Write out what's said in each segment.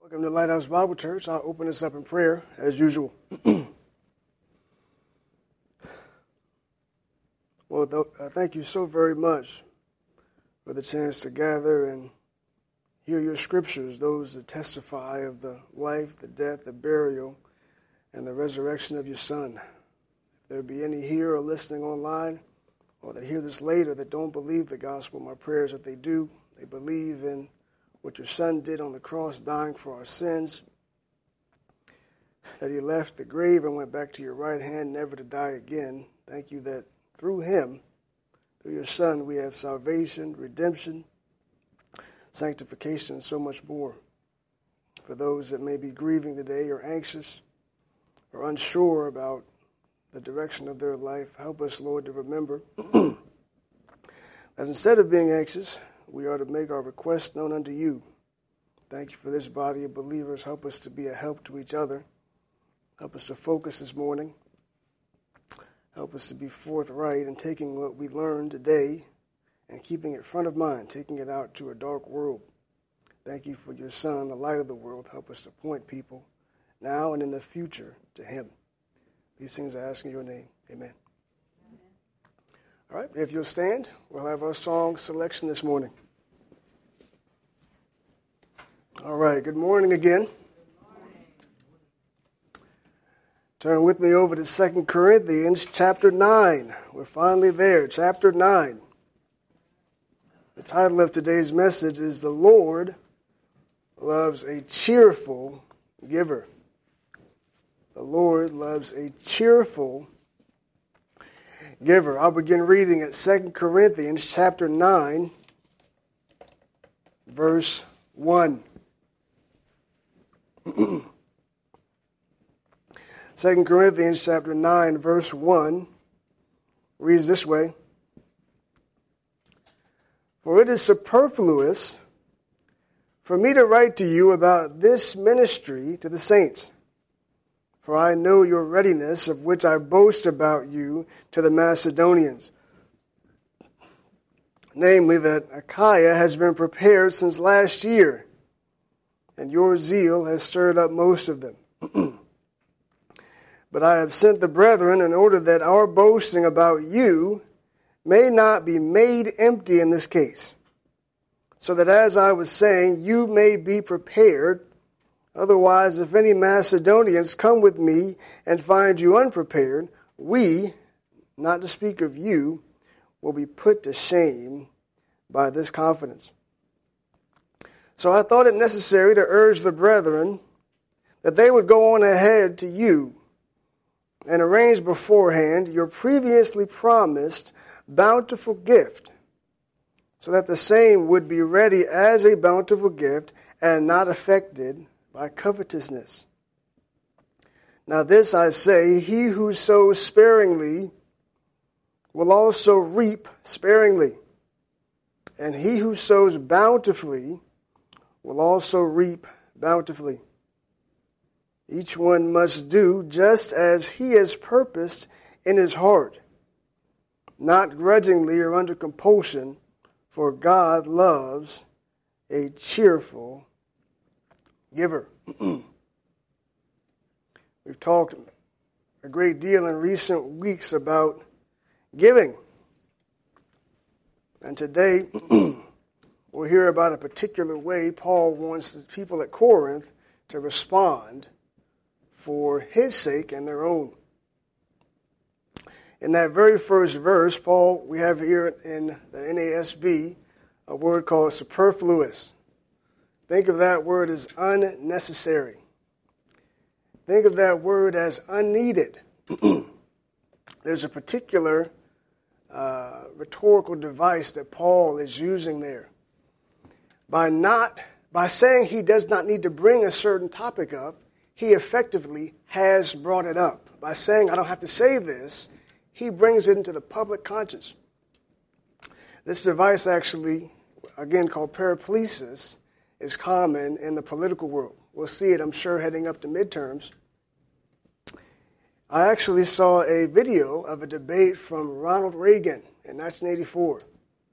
Welcome to Lighthouse Bible Church. I'll open this up in prayer as usual. Thank you so very much for the chance to gather and hear your scriptures, those that testify of the life, the death, the burial, and the resurrection of your Son. If there be any here or listening online or that hear this later that don't believe the gospel, my prayer is that they do. They believe in what your Son did on the cross, dying for our sins, that he left the grave and went back to your right hand, never to die again. Thank you that through him, through your Son, we have salvation, redemption, sanctification, and so much more. For those that may be grieving today or anxious or unsure about the direction of their life, help us, Lord, to remember that instead of being anxious, we are to make our requests known unto you. Thank you for this body of believers. Help us to be a help to each other. Help us to focus this morning. Help us to be forthright in taking what we learned today and keeping it front of mind, taking it out to a dark world. Thank you for your Son, the light of the world. Help us to point people now and in the future to him. These things I ask in your name. Amen. All right, if you'll stand, we'll have our song selection this morning. All right, good morning again. Good morning. Turn with me over to 2 Corinthians chapter 9. We're finally there, chapter 9. The title of today's message is The Lord Loves a Cheerful Giver. The Lord loves a cheerful giver. I'll begin reading at 2 Corinthians chapter 9, verse 1. 2 Corinthians chapter 9, verse 1 reads this way. For it is superfluous for me to write to you about this ministry to the saints. For I know your readiness, of which I boast about you to the Macedonians. Namely, that Achaia has been prepared since last year, and your zeal has stirred up most of them. But I have sent the brethren in order that our boasting about you may not be made empty in this case, so that, as I was saying, you may be prepared. Otherwise, if any Macedonians come with me and find you unprepared, we, not to speak of you, will be put to shame by this confidence. So I thought it necessary to urge the brethren that they would go on ahead to you and arrange beforehand your previously promised bountiful gift, so that the same would be ready as a bountiful gift and not affected by covetousness. Now this I say, he who sows sparingly will also reap sparingly, and he who sows bountifully will also reap bountifully. Each one must do just as he has purposed in his heart, not grudgingly or under compulsion, for God loves a cheerful giver. We've talked a great deal in recent weeks about giving. And today, we'll hear about a particular way Paul wants the people at Corinth to respond for his sake and their own. In that very first verse, we have here in the NASB a word called superfluous. Think of that word as unnecessary. Think of that word as unneeded. There's a particular rhetorical device that Paul is using there. By saying he does not need to bring a certain topic up, he effectively has brought it up. By saying I don't have to say this, he brings it into the public conscience. This device actually, again called paraplesis, is common in the political world. We'll see it, I'm sure, heading up to midterms. I actually saw a video of a debate from Ronald Reagan in 1984.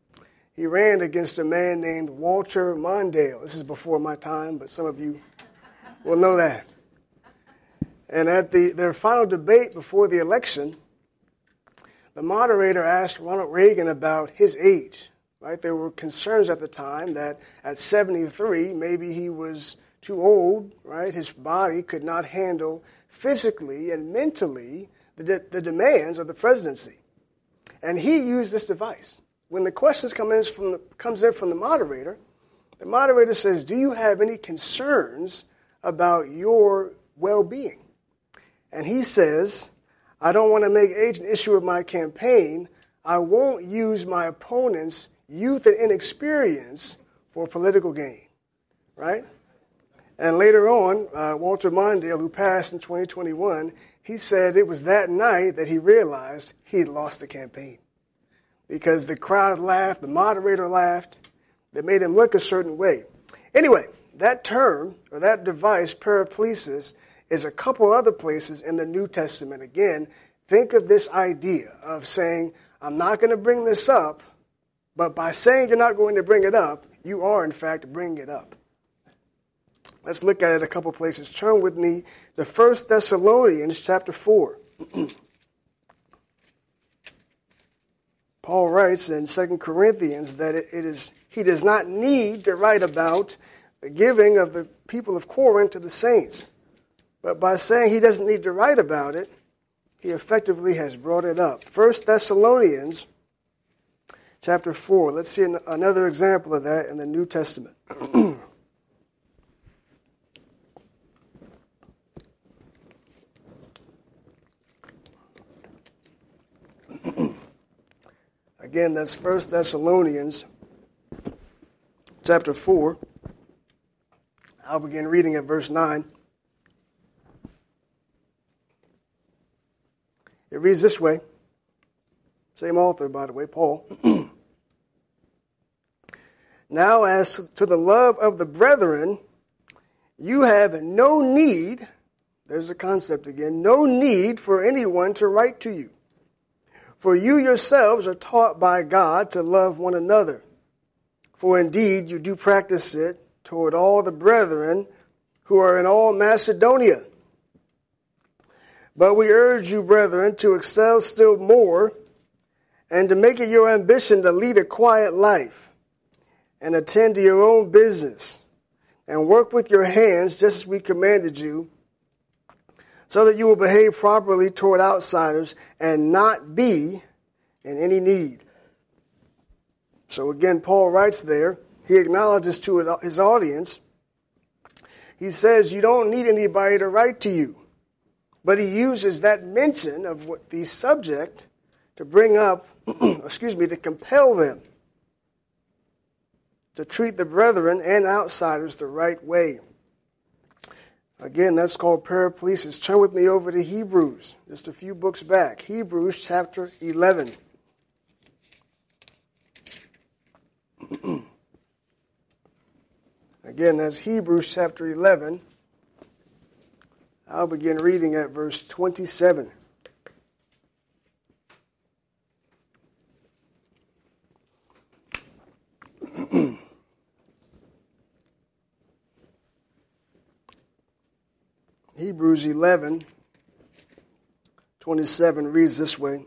He ran against a man named Walter Mondale. This is before my time, but some of you will know that. And at their final debate before the election, the moderator asked Ronald Reagan about his age. Right? There were concerns at the time that at 73, maybe he was too old, right? His body could not handle physically and mentally the demands of the presidency. And he used this device. When the questions comes in from the moderator says, do you have any concerns about your well-being? And he says, I don't want to make age an issue of my campaign. I won't use my opponent's youth and inexperience for political gain, right? And later on, Walter Mondale, who passed in 2021, he said it was that night that he realized he had lost the campaign because the crowd laughed, the moderator laughed, that made him look a certain way. Anyway, that term or that device, paraplesis, is a couple other places in the New Testament. Again, think of this idea of saying, I'm not going to bring this up, but by saying you're not going to bring it up, you are, in fact, bringing it up. Let's look at it a couple places. Turn with me to 1 Thessalonians chapter 4. Paul writes in 2 Corinthians that he does not need to write about the giving of the people of Corinth to the saints. But by saying he doesn't need to write about it, he effectively has brought it up. 1 Thessalonians chapter 4. Let's see another example of that in the New Testament. Again, that's 1 Thessalonians chapter 4. I'll begin reading at verse 9. It reads this way. Same author, by the way, Paul. Now, as to the love of the brethren, you have no need, there's the concept again, no need for anyone to write to you. For you yourselves are taught by God to love one another. For indeed you do practice it toward all the brethren who are in all Macedonia. But we urge you, brethren, to excel still more and to make it your ambition to lead a quiet life and attend to your own business and work with your hands just as we commanded you, so that you will behave properly toward outsiders and not be in any need. So again, Paul writes there, he acknowledges to his audience, he says you don't need anybody to write to you. But he uses that mention of what the subject to bring up, to compel them to treat the brethren and outsiders the right way. Again, that's called paraplesis. Turn with me over to Hebrews, just a few books back. Hebrews chapter 11. Again, that's Hebrews chapter 11. I'll begin reading at verse 27. Hebrews 11:27 reads this way.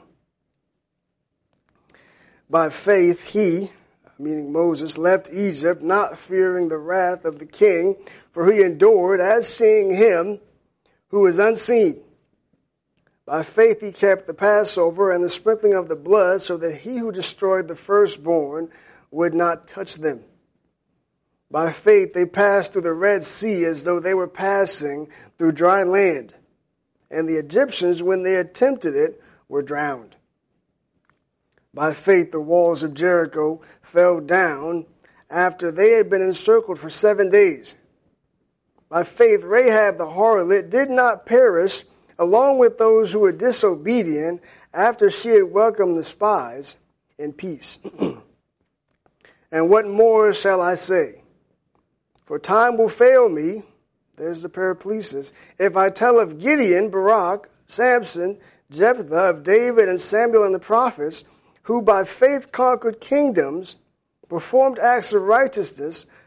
By faith he, meaning Moses, left Egypt, not fearing the wrath of the king, for he endured as seeing him who is unseen. By faith he kept the Passover and the sprinkling of the blood, so that he who destroyed the firstborn would not touch them. By faith they passed through the Red Sea as though they were passing through dry land, and the Egyptians, when they attempted it, were drowned. By faith the walls of Jericho fell down after they had been encircled for 7 days. By faith Rahab the harlot did not perish along with those who were disobedient after she had welcomed the spies in peace. And what more shall I say? For time will fail me, there's the paraplesis, if I tell of Gideon, Barak, Samson, Jephthah, of David and Samuel and the prophets, who by faith conquered kingdoms, performed acts of righteousness,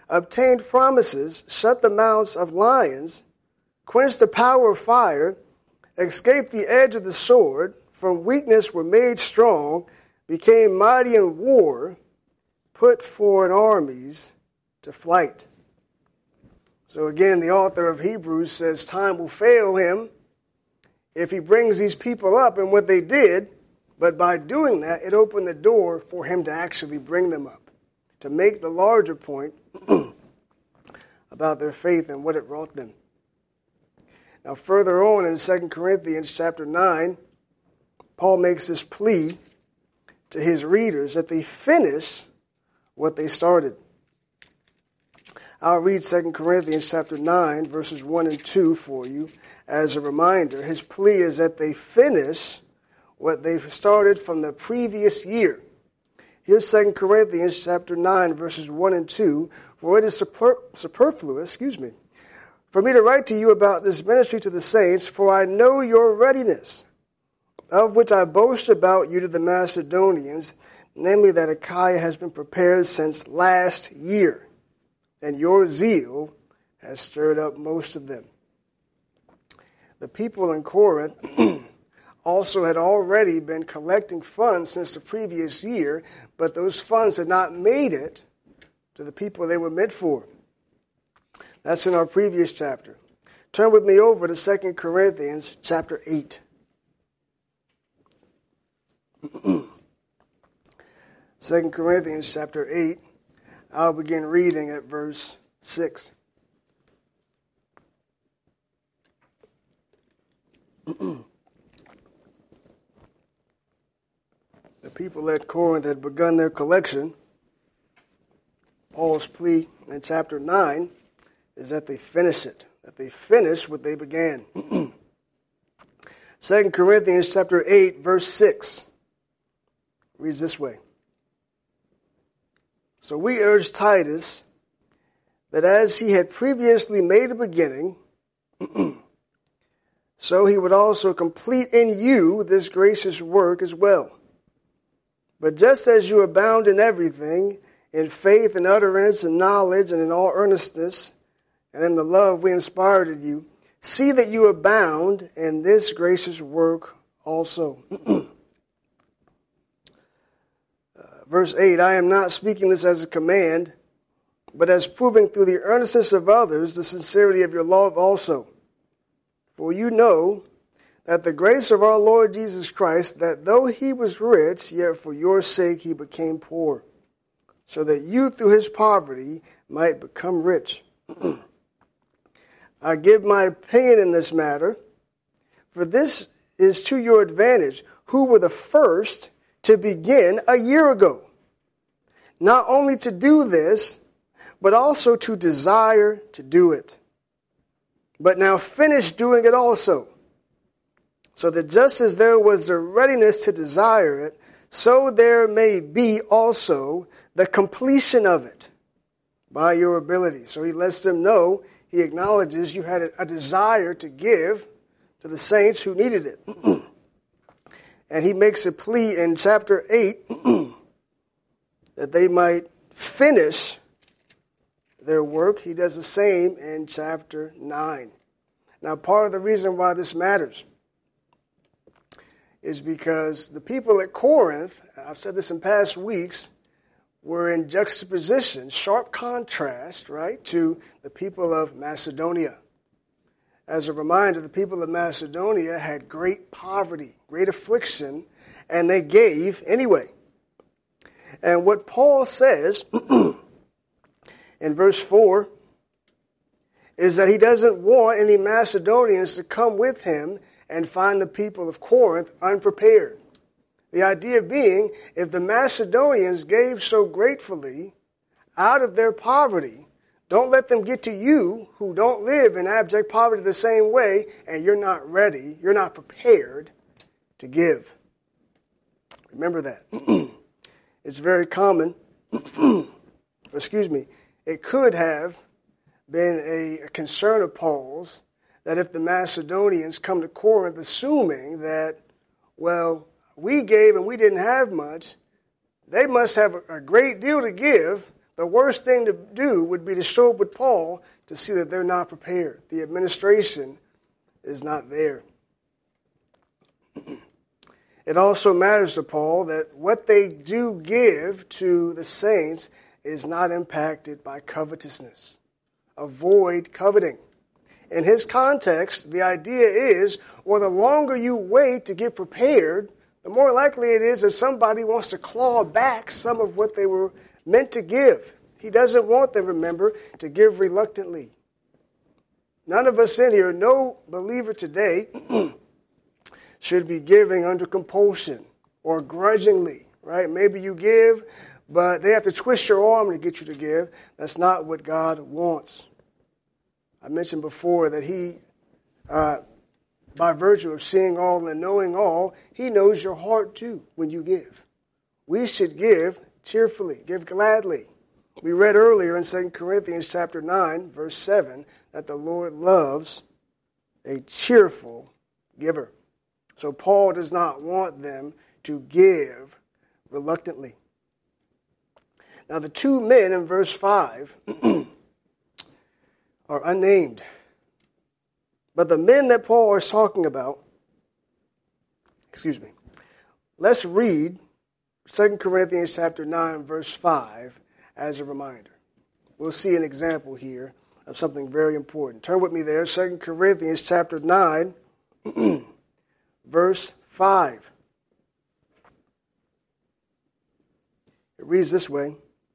obtained promises, shut the mouths of lions, quenched the power of fire, escaped the edge of the sword, from weakness were made strong, became mighty in war, put foreign armies to flight. So again, the author of Hebrews says time will fail him if he brings these people up and what they did, but by doing that, it opened the door for him to actually bring them up, to make the larger point about their faith and what it brought them. Now further on in 2 Corinthians chapter 9, Paul makes this plea to his readers that they finish what they started. I'll read 2 Corinthians chapter 9, verses 1 and 2 for you as a reminder. His plea is that they finish what they've started from the previous year. Here's 2 Corinthians chapter 9, verses 1 and 2. For it is superfluous, for me to write to you about this ministry to the saints, for I know your readiness, of which I boast about you to the Macedonians, namely that Achaia has been prepared since last year, and your zeal has stirred up most of them. The people in Corinth also had already been collecting funds since the previous year, but those funds had not made it to the people they were meant for. That's in our previous chapter. Turn with me over to 2 Corinthians chapter 8. 2 Corinthians chapter 8, I'll begin reading at verse 6. The people at Corinth had begun their collection. Paul's plea in chapter 9 is that they finish it, that they finish what they began. 2 Corinthians chapter 8, verse 6 reads this way. So we urge Titus that as he had previously made a beginning, so he would also complete in you this gracious work as well. But just as you abound in everything, in faith and utterance and knowledge and in all earnestness, and in the love we inspired in you, see that you abound in this gracious work also. Verse 8, I am not speaking this as a command, but as proving through the earnestness of others the sincerity of your love also. For you know that the grace of our Lord Jesus Christ, that though he was rich, yet for your sake he became poor, so that you through his poverty might become rich. I give my opinion in this matter, for this is to your advantage, who were the first to begin a year ago, not only to do this, but also to desire to do it. But now finish doing it also, so that just as there was the readiness to desire it, so there may be also the completion of it by your ability. So he lets them know, he acknowledges you had a desire to give to the saints who needed it. And he makes a plea in chapter 8 that they might finish their work. He does the same in chapter 9. Now, part of the reason why this matters is because the people at Corinth, I've said this in past weeks, were in juxtaposition, sharp contrast, right, to the people of Macedonia. As a reminder, the people of Macedonia had great poverty, great affliction, and they gave anyway. And what Paul says in verse 4 is that he doesn't want any Macedonians to come with him and find the people of Corinth unprepared. The idea being, if the Macedonians gave so gratefully out of their poverty, don't let them get to you who don't live in abject poverty the same way, and you're not ready, you're not prepared to give. Remember that. It's very common, it could have been a concern of Paul's that if the Macedonians come to Corinth assuming that, well, we gave and we didn't have much, they must have a great deal to give, The worst thing to do would be to show up with Paul to see that they're not prepared. The administration is not there. It also matters to Paul that what they do give to the saints is not impacted by covetousness. Avoid coveting. In his context, the idea is, well, the longer you wait to get prepared, the more likely it is that somebody wants to claw back some of what they were meant to give. He doesn't want them, remember, to give reluctantly. None of us in here, no believer today, should be giving under compulsion or grudgingly, right? Maybe you give, but they have to twist your arm to get you to give. That's not what God wants. I mentioned before that he, by virtue of seeing all and knowing all, he knows your heart too when you give. We should give cheerfully, give gladly. We read earlier in 2 Corinthians chapter 9, verse 7, that the Lord loves a cheerful giver. So Paul does not want them to give reluctantly. Now the two men in verse 5 are unnamed. But the men that Paul is talking about, let's read 2 Corinthians chapter 9, verse 5 as a reminder. We'll see an example here of something very important. Turn with me there, 2 Corinthians chapter 9, verse 5. It reads this way.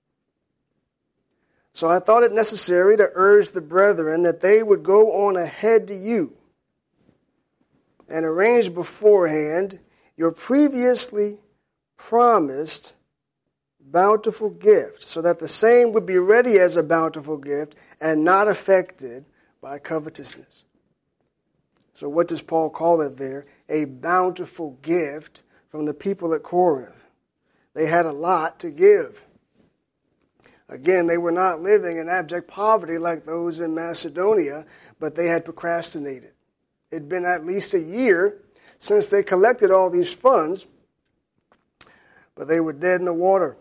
So I thought it necessary to urge the brethren that they would go on ahead to you and arrange beforehand your previously promised bountiful gift, so that the same would be ready as a bountiful gift and not affected by covetousness. So what does Paul call it there? A bountiful gift from the people at Corinth. They had a lot to give. Again, they were not living in abject poverty like those in Macedonia, but they had procrastinated. It had been at least a year since they collected all these funds, but they were dead in the water.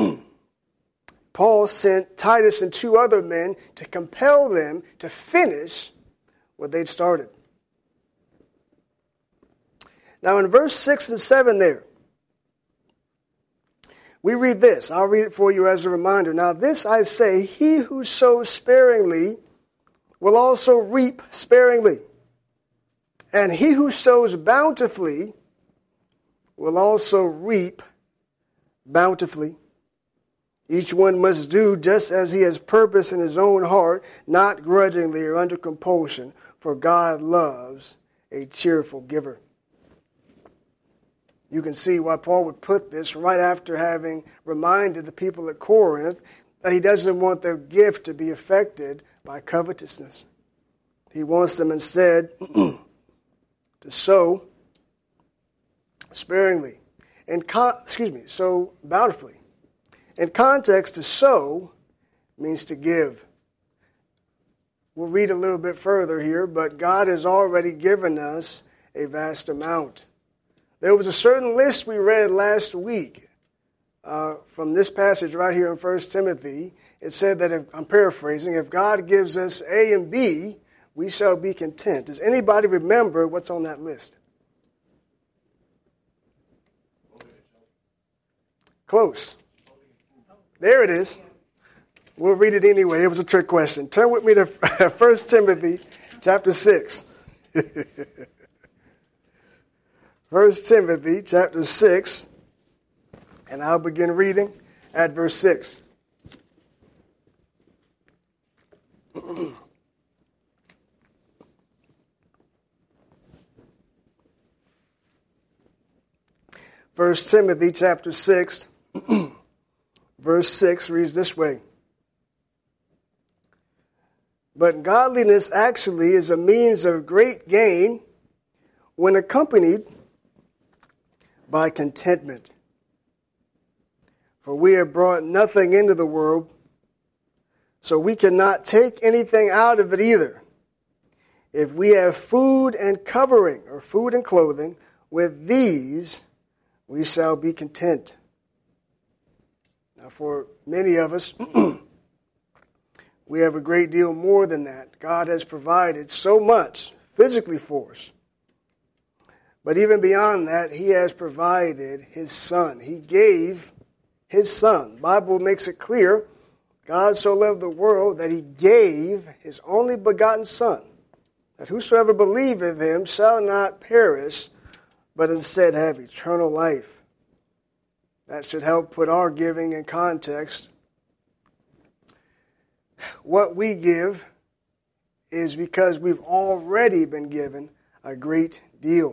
Paul sent Titus and two other men to compel them to finish what they'd started. Now in verse 6 and 7 there, we read this. I'll read it for you as a reminder. Now this I say, he who sows sparingly will also reap sparingly. And he who sows bountifully will also reap bountifully. Each one must do just as he has purpose in his own heart, not grudgingly or under compulsion, for God loves a cheerful giver. You can see why Paul would put this right after having reminded the people at Corinth that he doesn't want their gift to be affected by covetousness. He wants them instead to sow sparingly, sow bountifully. In context, to sow means to give. We'll read a little bit further here, but God has already given us a vast amount. There was a certain list we read last week from this passage right here in 1 Timothy. It said that, I'm paraphrasing, if God gives us A and B, we shall be content. Does anybody remember what's on that list? Close. There it is. We'll read it anyway. It was a trick question. Turn with me to 1 Timothy chapter 6. 1 Timothy chapter 6, and I'll begin reading at verse 6. First Timothy chapter 6, verse 6 reads this way. But godliness actually is a means of great gain when accompanied by contentment. For we have brought nothing into the world, so we cannot take anything out of it either. If we have food and covering, or food and clothing, with these we shall be content. Now for many of us, we have a great deal more than that. God has provided so much physically for us. But even beyond that, he has provided his Son. He gave his Son. The Bible makes it clear, God so loved the world that he gave his only begotten Son, that whosoever believeth him shall not perish, but instead have eternal life. That should help put our giving in context. What we give is because we've already been given a great deal.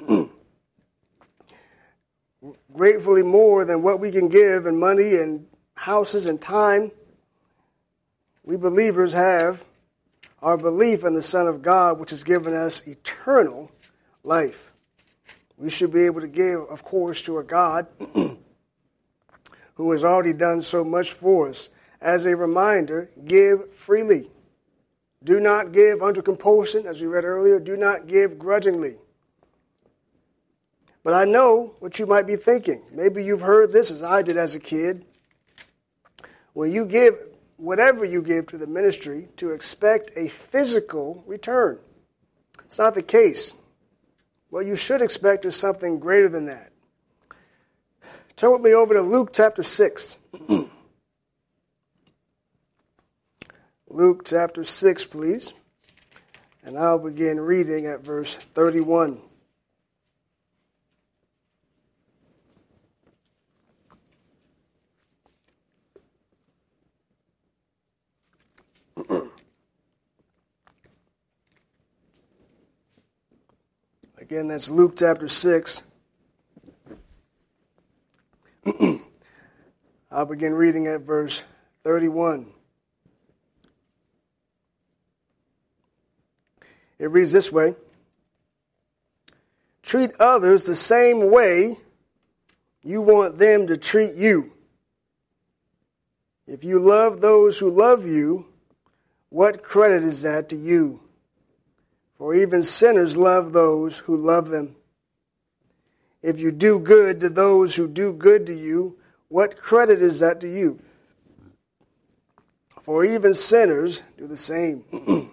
Gratefully more than what we can give in money and houses and time. We believers have our belief in the Son of God, which has given us eternal life. We should be able to give, of course, to a God who has already done so much for us. As a reminder, give freely. Do not give under compulsion, as we read earlier. Do not give grudgingly. But I know what you might be thinking. Maybe you've heard this as I did as a kid. When you give, whatever you give to the ministry, to expect a physical return. It's not the case. What you should expect is something greater than that. Turn with me over to Luke chapter 6. Luke chapter 6, please. And I'll begin reading at verse 31. Again, that's Luke chapter 6. I'll begin reading at verse 31. It reads this way. Treat others the same way you want them to treat you. If you love those who love you, what credit is that to you? For even sinners love those who love them. If you do good to those who do good to you, what credit is that to you? For even sinners do the same.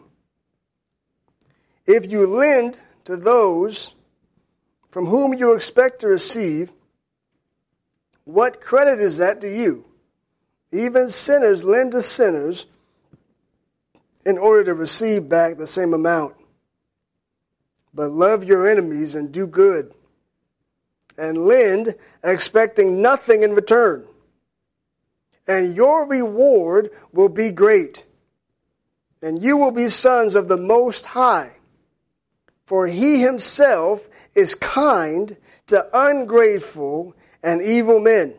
If you lend to those from whom you expect to receive, what credit is that to you? Even sinners lend to sinners in order to receive back the same amount. But love your enemies and do good, and lend, expecting nothing in return. And your reward will be great, and you will be sons of the Most High. For he himself is kind to ungrateful and evil men.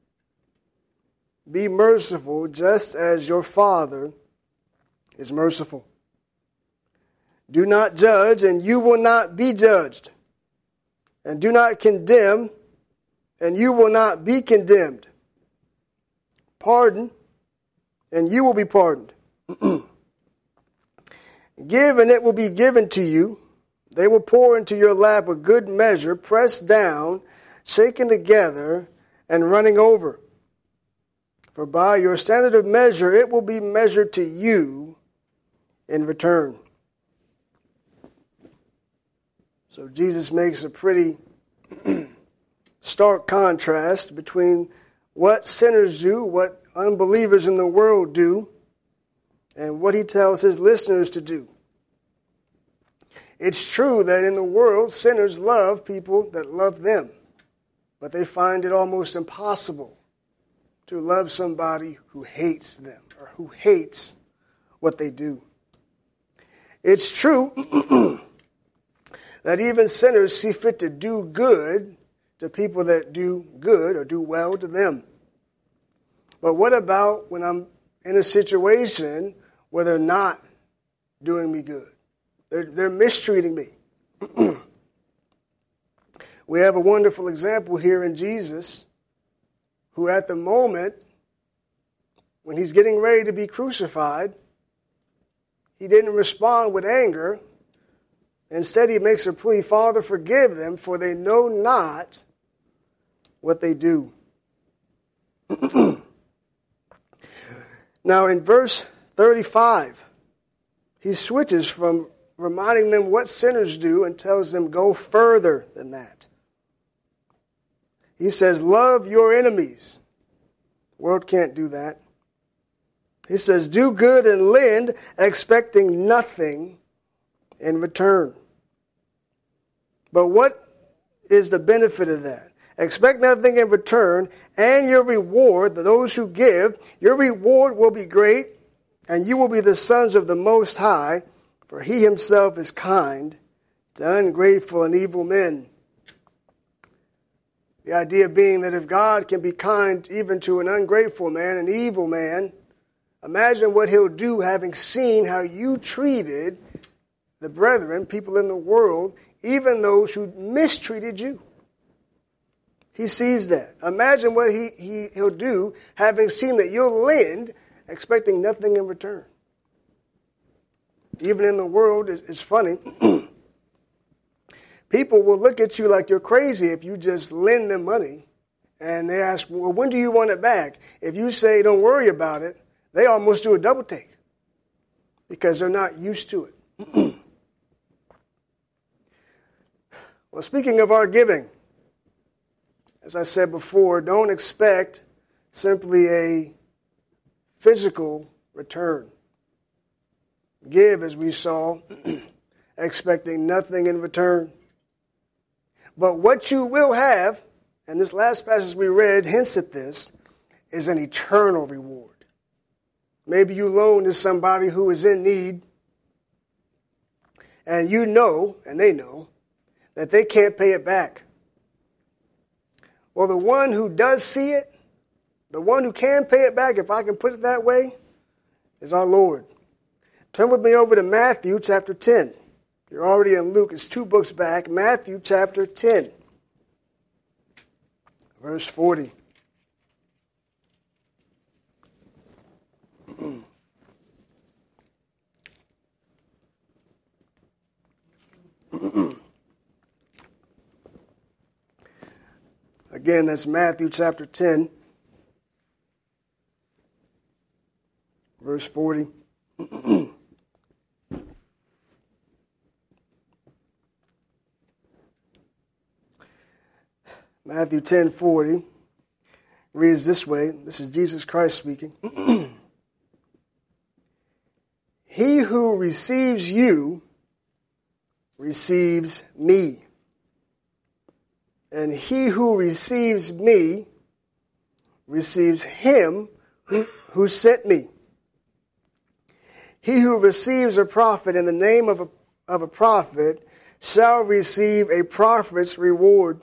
Be merciful just as your Father is merciful. Do not judge, and you will not be judged. And do not condemn, and you will not be condemned. Pardon, and you will be pardoned. Give, and it will be given to you. They will pour into your lap a good measure, pressed down, shaken together, and running over. For by your standard of measure, it will be measured to you in return. So Jesus makes a pretty stark contrast between what sinners do, what unbelievers in the world do, and what he tells his listeners to do. It's true that in the world, sinners love people that love them, but they find it almost impossible to love somebody who hates them or who hates what they do. It's true that even sinners see fit to do good to people that do good or do well to them. But what about when I'm in a situation where they're not doing me good? They're mistreating me. We have a wonderful example here in Jesus, who at the moment, when he's getting ready to be crucified, he didn't respond with anger. Instead, he makes a plea, Father, forgive them, for they know not what they do. Now in verse 35, he switches from reminding them what sinners do and tells them go further than that. He says, love your enemies. The world can't do that. He says, do good and lend, expecting nothing in return. But what is the benefit of that? Expect nothing in return, and your reward, those who give, your reward will be great, and you will be the sons of the Most High, for he himself is kind to ungrateful and evil men. The idea being that if God can be kind even to an ungrateful man, an evil man, imagine what he'll do having seen how you treated the brethren, people in the world, even those who mistreated you. He sees that. Imagine what he'll do having seen that you'll lend, expecting nothing in return. Even in the world, it's funny. People will look at you like you're crazy if you just lend them money. And they ask, well, when do you want it back? If you say, don't worry about it, they almost do a double take because they're not used to it. Well, speaking of our giving, as I said before, don't expect simply a physical return. Give, as we saw, expecting nothing in return. But what you will have, and this last passage we read hints at this, is an eternal reward. Maybe you loan to somebody who is in need, and you know, and they know, that they can't pay it back. Well, the one who does see it, the one who can pay it back, if I can put it that way, is our Lord. Turn with me over to Matthew chapter 10. You're already in Luke. It's 2 books back. Matthew chapter 10, verse 40. Again, that's Matthew chapter 10, verse 40. Matthew 10:40 reads this way. This is Jesus Christ speaking. He who receives you receives me. And he who receives me receives him who sent me. He who receives a prophet in the name of a prophet shall receive a prophet's reward.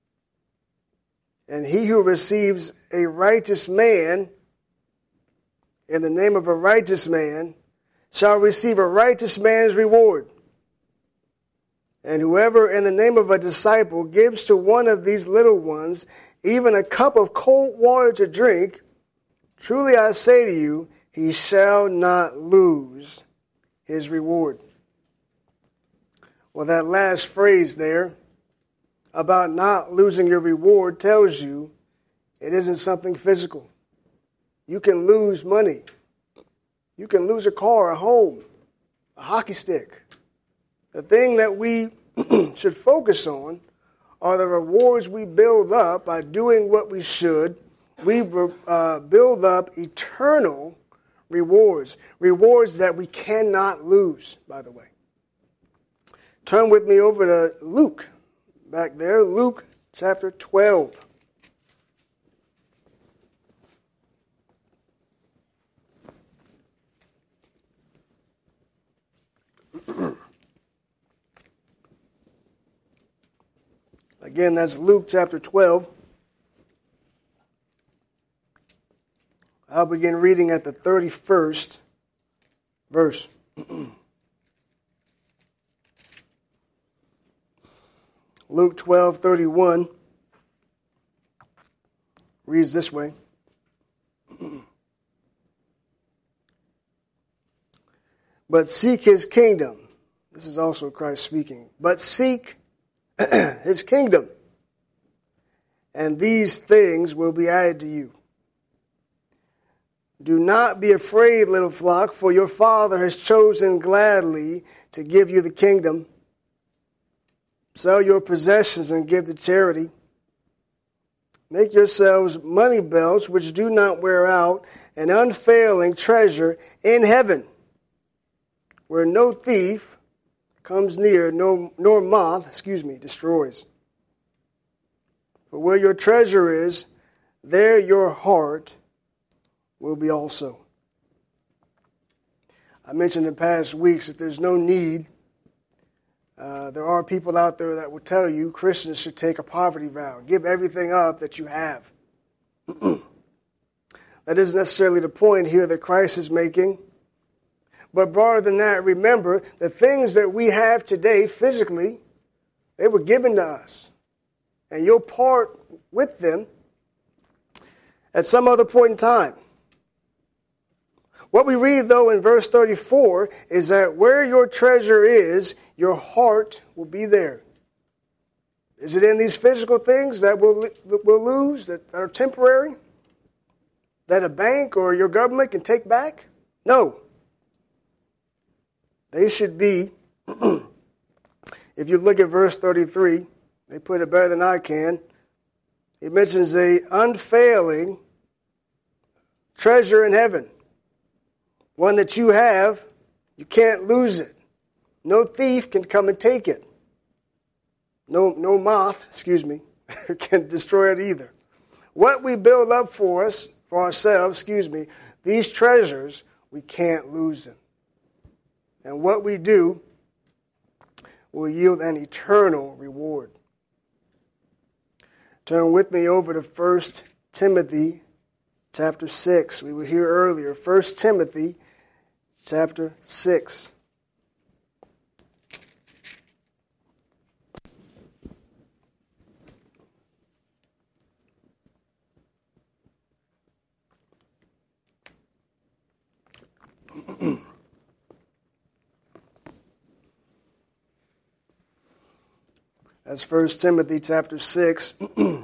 And he who receives a righteous man in the name of a righteous man shall receive a righteous man's reward. And whoever in the name of a disciple gives to one of these little ones even a cup of cold water to drink, truly I say to you, he shall not lose his reward. Well, that last phrase there about not losing your reward tells you it isn't something physical. You can lose money. You can lose a car, a home, a hockey stick. The thing that we should focus on are the rewards we build up by doing what we should. We build up eternal rewards. Rewards that we cannot lose, by the way. Turn with me over to Luke. Back there, Luke chapter 12. Again, that's Luke chapter 12. I'll begin reading at the 31st verse. Luke 12:31 reads this way. But seek his kingdom. This is also Christ speaking. But seek his kingdom, and these things will be added to you. Do not be afraid, little flock, for your Father has chosen gladly to give you the kingdom. Sell your possessions and give to charity. Make yourselves money belts which do not wear out, an unfailing treasure in heaven, where no thief comes near, nor moth, destroys. For where your treasure is, there your heart will be also. I mentioned in past weeks that there's no need. There are people out there that will tell you Christians should take a poverty vow. Give everything up that you have. That isn't necessarily the point here that Christ is making. But broader than that, remember the things that we have today physically, they were given to us. And you'll part with them at some other point in time. What we read, though, in verse 34 is that where your treasure is, your heart will be there. Is it in these physical things that we'll lose, that are temporary, that a bank or your government can take back? No. They should be, if you look at verse 33, they put it better than I can. It mentions a unfailing treasure in heaven. One that you have, you can't lose it. No thief can come and take it. No moth, can destroy it either. What we build up for ourselves, these treasures, we can't lose them. And what we do will yield an eternal reward. Turn with me over to 1 Timothy chapter 6. We were here earlier. 1 Timothy chapter 6. That's 1 Timothy chapter 6.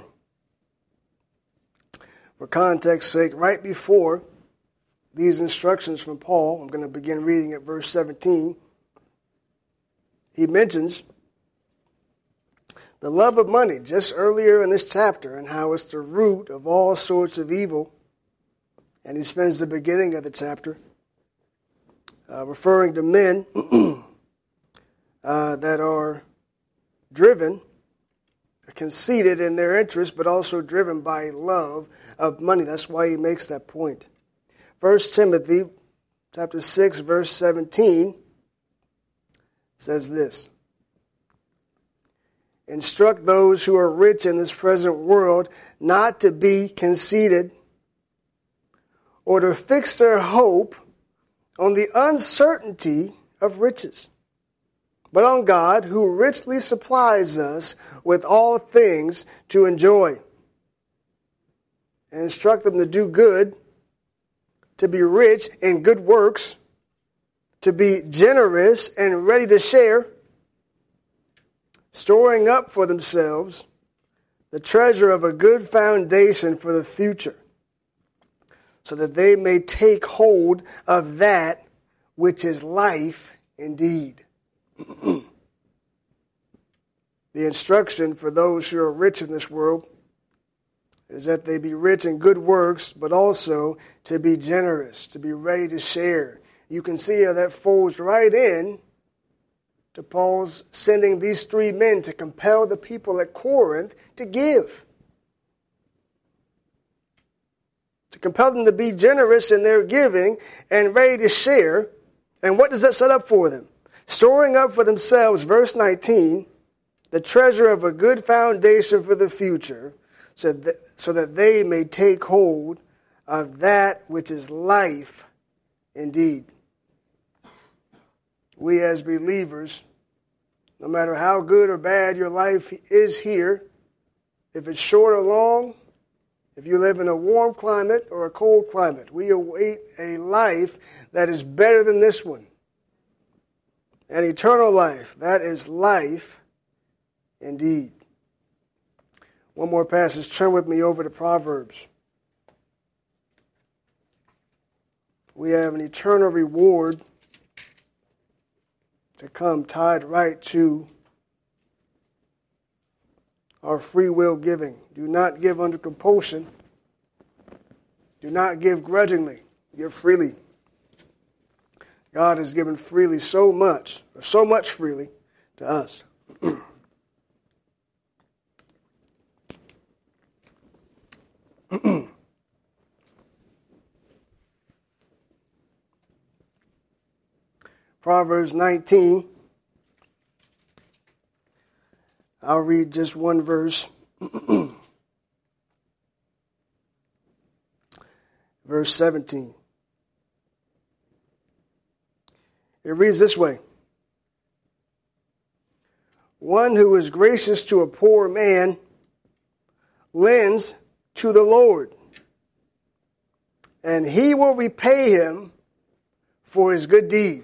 For context sake, right before these instructions from Paul, I'm going to begin reading at verse 17. He mentions the love of money just earlier in this chapter and how it's the root of all sorts of evil. And he spends the beginning of the chapter referring to men that are driven, conceited in their interest, but also driven by love of money. That's why he makes that point. 1 Timothy chapter 6, verse 17 says this: Instruct those who are rich in this present world not to be conceited or to fix their hope on the uncertainty of riches, but on God, who richly supplies us with all things to enjoy. And instruct them to do good, to be rich in good works, to be generous and ready to share, storing up for themselves the treasure of a good foundation for the future, so that they may take hold of that which is life indeed. The instruction for those who are rich in this world is that they be rich in good works, but also to be generous, to be ready to share. You can see how that folds right in to Paul's sending these three men to compel the people at Corinth to give. To compel them to be generous in their giving and ready to share. And what does that set up for them? Storing up for themselves, verse 19, the treasure of a good foundation for the future, so that they may take hold of that which is life indeed. We as believers, no matter how good or bad your life is here, if it's short or long, if you live in a warm climate or a cold climate, we await a life that is better than this one. An eternal life. That is life indeed. One more passage. Turn with me over to Proverbs. we have an eternal reward to come tied right to our free will giving. Do not give under compulsion. Do not give grudgingly. Give freely. God has given freely so much freely to us. Proverbs 19. I'll read just one verse. Verse 17. It reads this way. One who is gracious to a poor man lends to the Lord, and he will repay him for his good deed.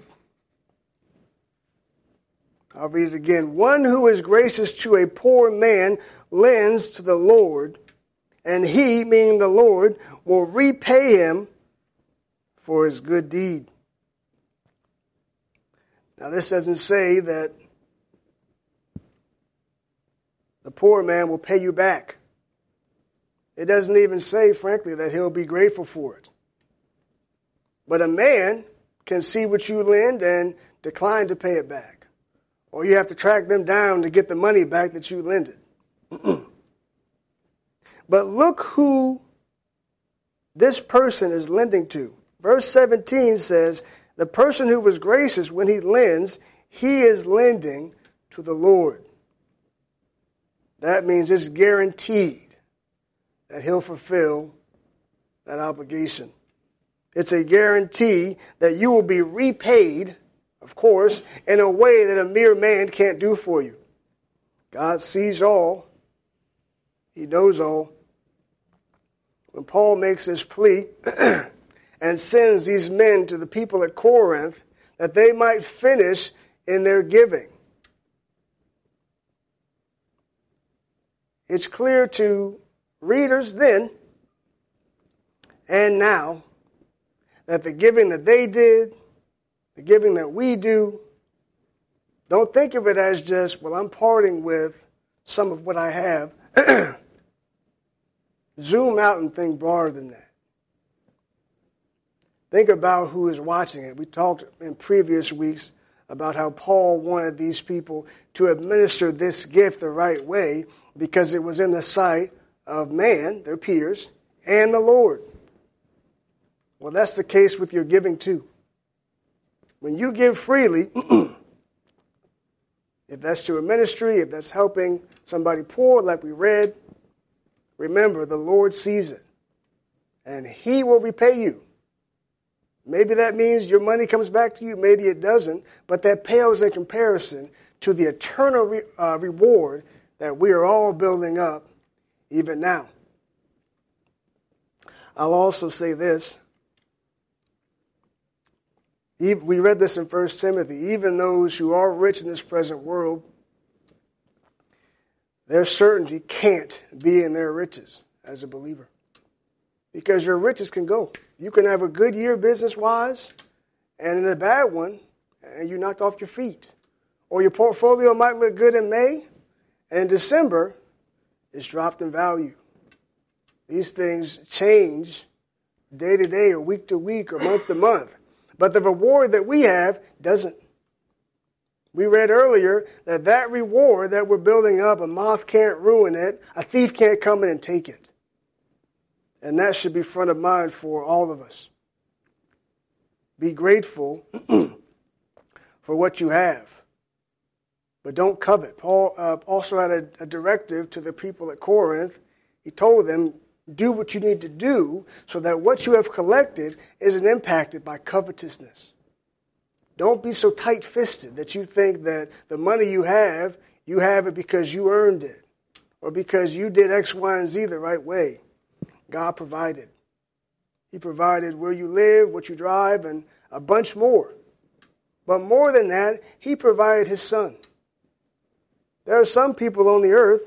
I'll read it again. One who is gracious to a poor man lends to the Lord, and he, meaning the Lord, will repay him for his good deed. Now, this doesn't say that the poor man will pay you back. It doesn't even say, frankly, that he'll be grateful for it. But a man can see what you lend and decline to pay it back. Or you have to track them down to get the money back that you lended. But look who this person is lending to. Verse 17 says, the person who was gracious when he lends, he is lending to the Lord. That means it's guaranteed that he'll fulfill that obligation. It's a guarantee that you will be repaid, of course, in a way that a mere man can't do for you. God sees all. He knows all. When Paul makes this plea and sends these men to the people at Corinth that they might finish in their giving, it's clear to readers then and now that the giving that they did, the giving that we do, don't think of it as just, well, I'm parting with some of what I have. Zoom out and think broader than that. Think about who is watching it. We talked in previous weeks about how Paul wanted these people to administer this gift the right way because it was in the sight of man, their peers, and the Lord. Well, that's the case with your giving too. When you give freely, if that's to a ministry, if that's helping somebody poor like we read, remember the Lord sees it and he will repay you. Maybe that means your money comes back to you, maybe it doesn't, but that pales in comparison to the eternal reward that we are all building up even now. I'll also say this. We read this in 1 Timothy. Even those who are rich in this present world, their certainty can't be in their riches as a believer. Because your riches can go. You can have a good year business-wise, and in a bad one, and you're knocked off your feet. Or your portfolio might look good in May, and in December, it's dropped in value. These things change day to day or week to week or month to month. But the reward that we have doesn't. We read earlier that reward that we're building up, a moth can't ruin it, a thief can't come in and take it. And that should be front of mind for all of us. Be grateful for what you have. But don't covet. Paul also had a directive to the people at Corinth. He told them, do what you need to do so that what you have collected isn't impacted by covetousness. Don't be so tight-fisted that you think that the money you have it because you earned it or because you did X, Y, and Z the right way. God provided. He provided where you live, what you drive, and a bunch more. But more than that, he provided his son. There are some people on the earth,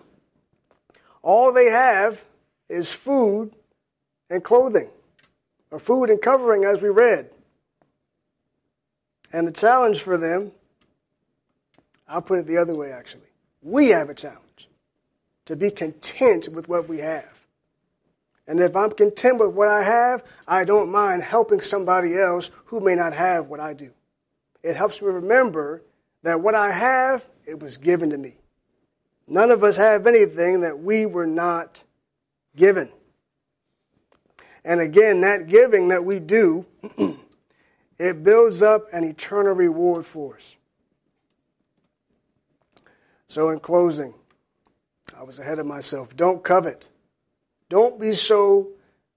all they have is food and clothing, or food and covering, as we read. And the challenge for them, I'll put it the other way actually. We have a challenge to be content with what we have. And if I'm content with what I have, I don't mind helping somebody else who may not have what I do. It helps me remember that what I have, it was given to me. None of us have anything that we were not given. And again, that giving that we do, it builds up an eternal reward for us. So in closing, I was ahead of myself. Don't covet. Don't be so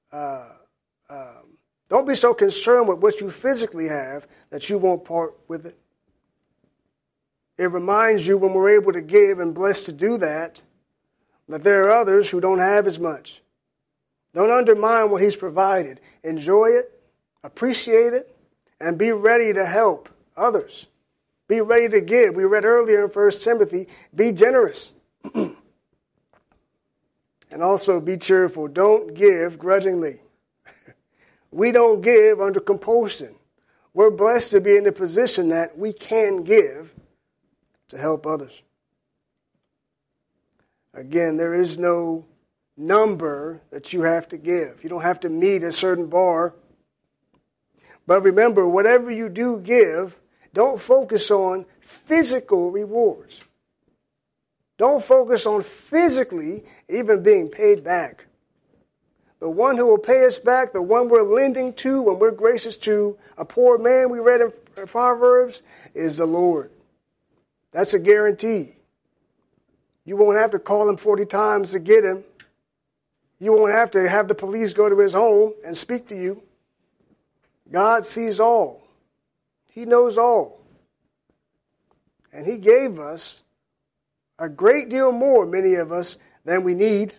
concerned with what you physically have that you won't part with it. It reminds you when we're able to give and blessed to do that there are others who don't have as much. Don't undermine what he's provided. Enjoy it, appreciate it, and be ready to help others. Be ready to give. We read earlier in 1 Timothy, be generous. And also be cheerful. Don't give grudgingly. We don't give under compulsion. We're blessed to be in the position that we can give to help others. Again, there is no number that you have to give. You don't have to meet a certain bar. But remember, whatever you do give, don't focus on physical rewards. Don't focus on physically even being paid back. The one who will pay us back, the one we're lending to when we're gracious to a poor man, we read in Proverbs, is the Lord. That's a guarantee. You won't have to call him 40 times to get him. You won't have to have the police go to his home and speak to you. God sees all. He knows all. And he gave us a great deal more, many of us, than we need.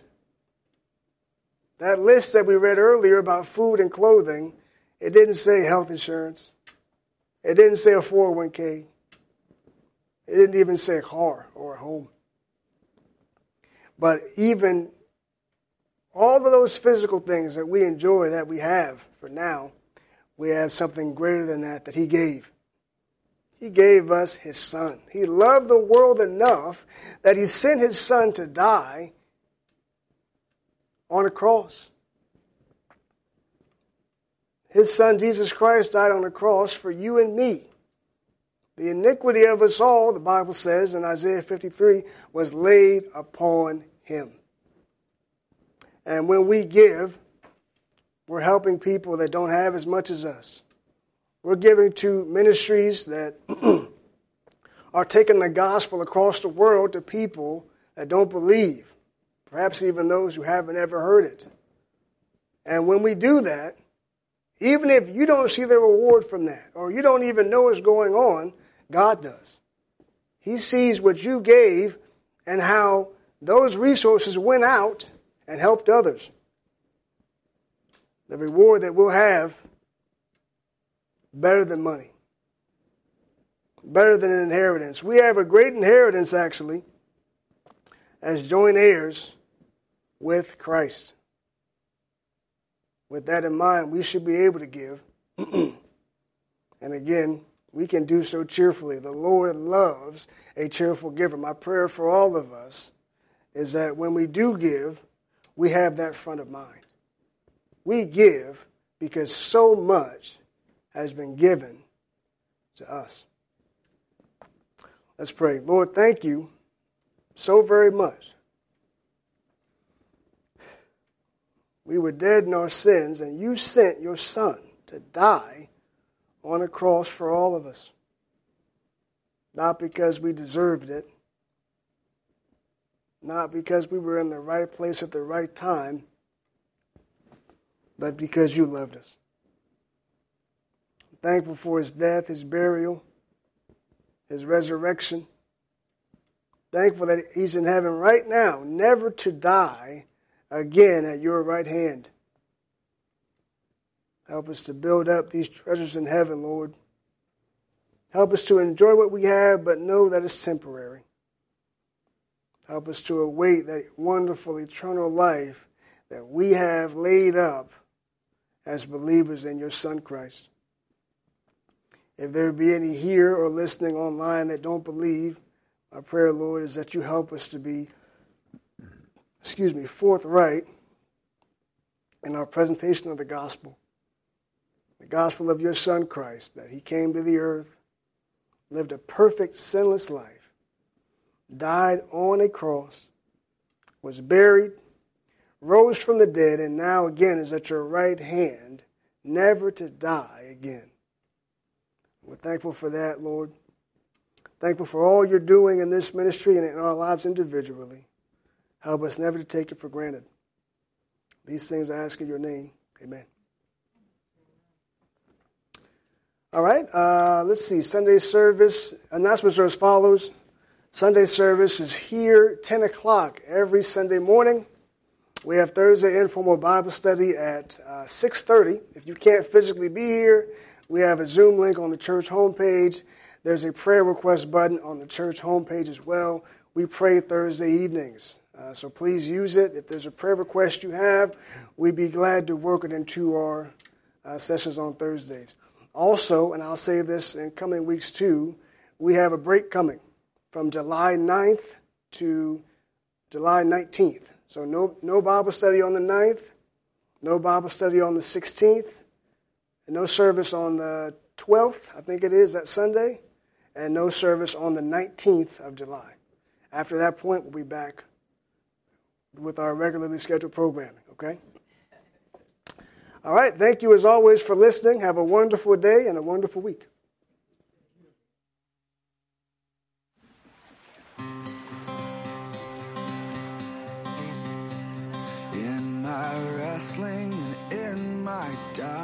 That list that we read earlier about food and clothing, it didn't say health insurance. It didn't say a 401k. It didn't even say a car or a home. But even all of those physical things that we enjoy, that we have for now, we have something greater than that he gave. He gave us his son. He loved the world enough that he sent his son to die on a cross. His son, Jesus Christ, died on a cross for you and me. The iniquity of us all, the Bible says in Isaiah 53, was laid upon him. And when we give, we're helping people that don't have as much as us. We're giving to ministries that are taking the gospel across the world to people that don't believe, perhaps even those who haven't ever heard it. And when we do that, even if you don't see the reward from that, or you don't even know what's going on, God does. He sees what you gave and how those resources went out and helped others. The reward that we'll have, better than money. Better than an inheritance. We have a great inheritance, actually, as joint heirs with Christ. With that in mind, we should be able to give. And again, we can do so cheerfully. The Lord loves a cheerful giver. My prayer for all of us is that when we do give, we have that front of mind. We give because so much has been given to us. Let's pray. Lord, thank you so very much. We were dead in our sins, and you sent your Son to die on a cross for all of us. Not because we deserved it, not because we were in the right place at the right time, but because you loved us. I'm thankful for his death, his burial, his resurrection. Thankful that he's in heaven right now, never to die again at your right hand. Help us to build up these treasures in heaven, Lord. Help us to enjoy what we have, but know that it's temporary. Help us to await that wonderful eternal life that we have laid up as believers in your Son Christ. If there be any here or listening online that don't believe, my prayer, Lord, is that you help us to be, forthright in our presentation of the gospel of your Son Christ, that he came to the earth, lived a perfect, sinless life, died on a cross, was buried, rose from the dead, and now again is at your right hand, never to die again. We're thankful for that, Lord. Thankful for all you're doing in this ministry and in our lives individually. Help us never to take it for granted. These things I ask in your name. Amen. All right, let's see. Sunday service, announcements are as follows. Sunday service is here 10 o'clock every Sunday morning. We have Thursday informal Bible study at 6:30. If you can't physically be here, we have a Zoom link on the church homepage. There's a prayer request button on the church homepage as well. We pray Thursday evenings, so please use it. If there's a prayer request you have, we'd be glad to work it into our sessions on Thursdays. Also, and I'll say this in coming weeks too, we have a break coming from July 9th to July 19th. So no Bible study on the 9th, no Bible study on the 16th, and no service on the 12th, I think it is, that Sunday, and no service on the 19th of July. After that point, we'll be back with our regularly scheduled programming, okay? All right, thank you as always for listening. Have a wonderful day and a wonderful week. In my wrestling and in my